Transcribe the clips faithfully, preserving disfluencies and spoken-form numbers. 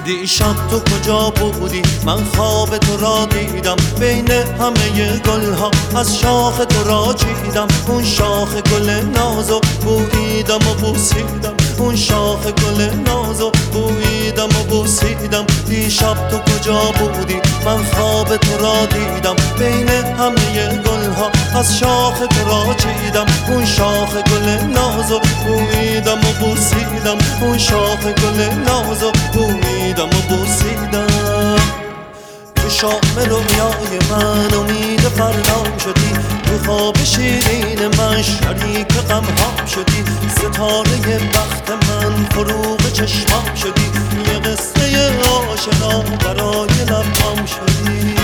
دیشب تو کجا بودی؟ من خواب تو را دیدم، بین همه گلها از شاخ تو را چیدم. اون شاخ گل نازو بوییدم و بوسیدم، اون شاخ گل نازو بوییدم و بوسیدم. دیشب تو کجا بودی؟ من خواب تو را دیدم، بین همه گلها از شاخ تو را چیدم. اون شاخ گل نازو بوییدم و بوسیدم، اون شاخ گل نازو بوییدم و بوسیدم. تو شام رویای من امید فردام شدی، تو خواب شیرین من شریک غمهام شدی. ستاره بخت من فروغ چشمام شدی، یه قصه آشنا برای لبام شدی.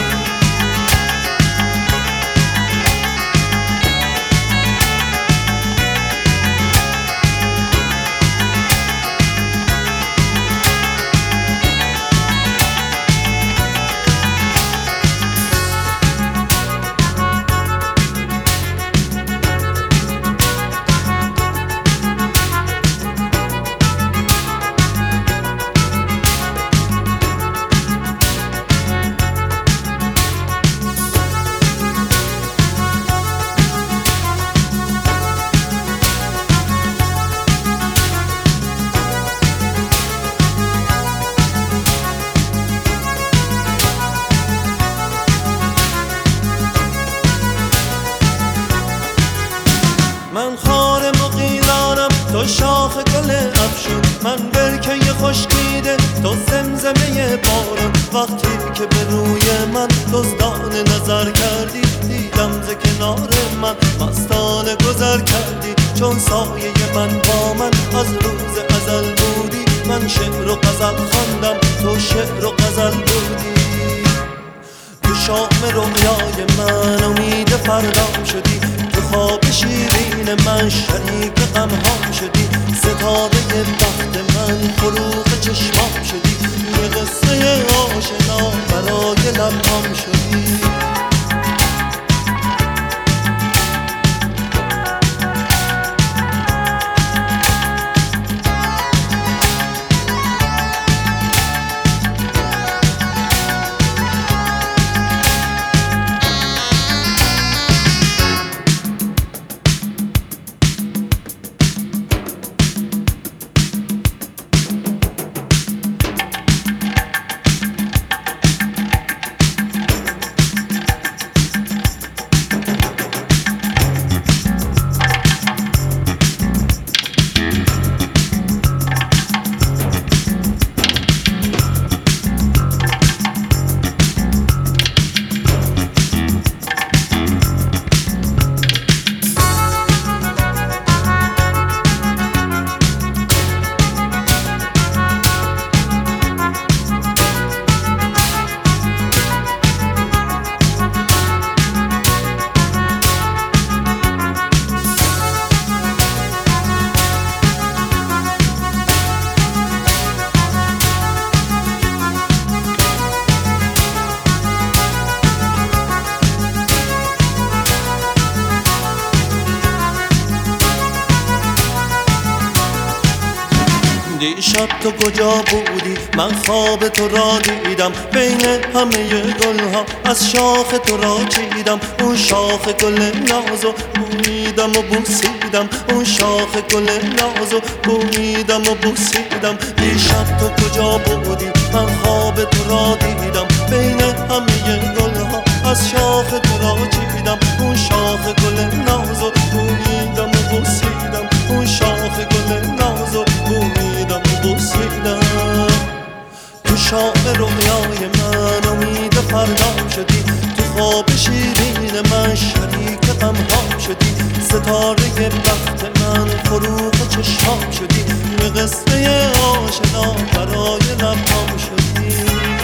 من خار مغیلانم، تو شاخ گل افشون، من برکه خشکیده، تو زمزمه باران. وقتی که به روی من دزدانه نظر کردی، دیدم ز کنار من مستانه گذر کردی. چون سایه من با من از روز ازل بودی، من شعر و غزل خواندم، تو شعر و غزل بودی. تو شام رویای من امید فردام شدی، تو خواب شیرین من شریک غمهام شدی. ستاره بخت من فروغ چشمام شدی، یه قصه آشنا برای لبام شدی. دیشب تو کجا بودی؟ من خواب تو را دیدم، بین همه گلها از شاخ تو را چیدم. اون شاخ گل نازو بوییدم و بوسیدم، اون شاخ گل نازو بوییدم و بوسیدم. دیشب تو کجا بودی؟ من خواب تو را دیدم، بین همه گلها از شاخ تو را چیدم. اون شاخ گل نازو بوییدم و بوسیدم، اون شاخ گل نازو بوییدم و بوسیدم. تو شام رویای من امید فردام شدی، تو خواب شیرین من شریک غمهام شدی. ستاره بخت من فروغ چشمام شدی، یه قصه آشنا برای لبام شدی.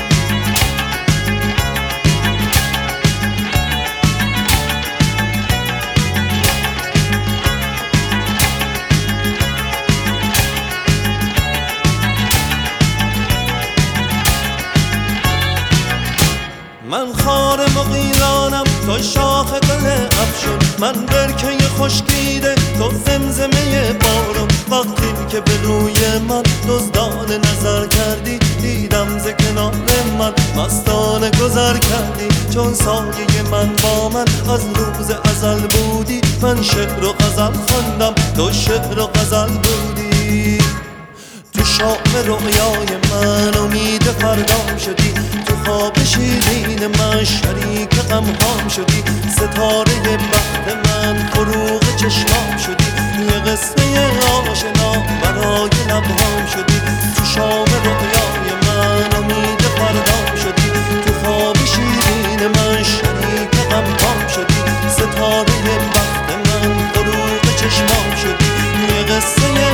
من خار مغیلانم، تو شاخ گل افشون، من برکه خشکیده، تو زمزمه باران. وقتی که به روی من دزدانه نظر کردی، دیدم مستانه گذر کردی چون سایه من با من از روز ازل بودی. من شعر و غزل خواندم تو شعر و غزل بودی. تو شام رویای من امید فردام شدی، تو خواب شیرین من شریک غمهام شدی. ستاره بخت من فروغ چشمام شدی، یه قصه آشنا برای لبهام شدی. تو شام رویای من امید فردام شدی، تو خواب شیرین من شریک غمهام شدی. ستاره بخت من فروغ چشمام شدی، یه قصه